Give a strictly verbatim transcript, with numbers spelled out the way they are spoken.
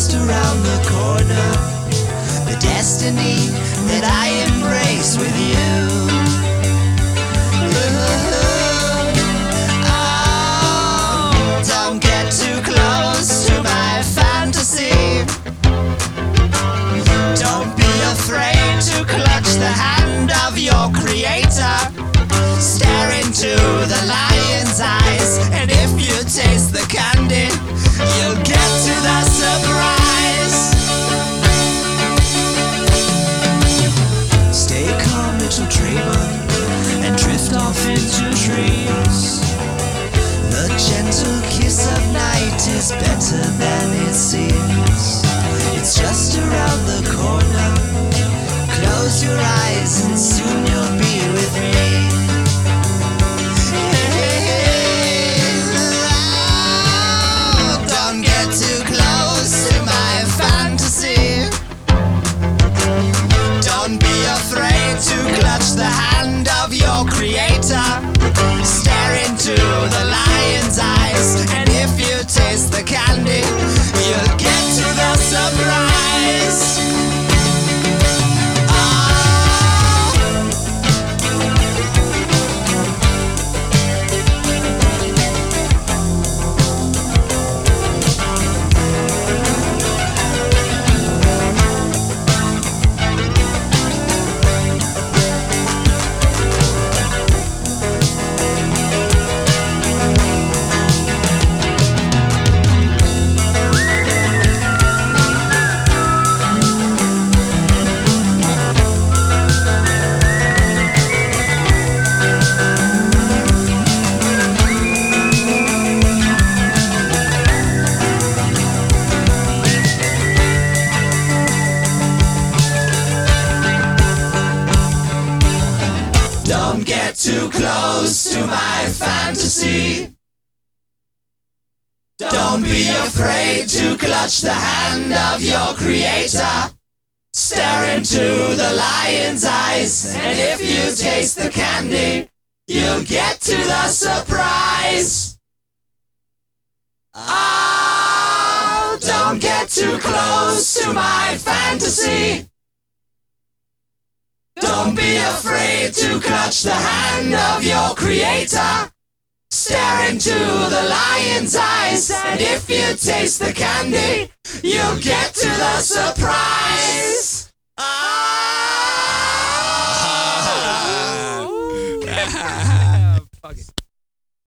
just around the corner. The destiny that I embrace with you. Oh, don't get too close to my fantasy. Don't be afraid to clutch the hand of your creator. Stare into the lion's eyes, and if you taste the candy, you'll get to the surprise. Stay calm, little dreamer, and drift off into dreams. The gentle kiss of night is better than it seems. It's just around the corner. Close your eyes and soon you'll be with me. Oh, don't get too close to my fantasy. Don't be afraid to clutch the hand of your creator. Stare into the lion's eyes, and if you taste the candy, you'll get to the surprise. Don't get too close to my fantasy. Don't be afraid to clutch the hand of your creator. Stare into the lion's eyes, and if you taste the candy, you'll get to the surprise. Oh, don't get too close to my fantasy. Don't be afraid to clutch the hand of your creator. Stare into the lion's eyes, and if you taste the candy, you'll get to the surprise. Ah!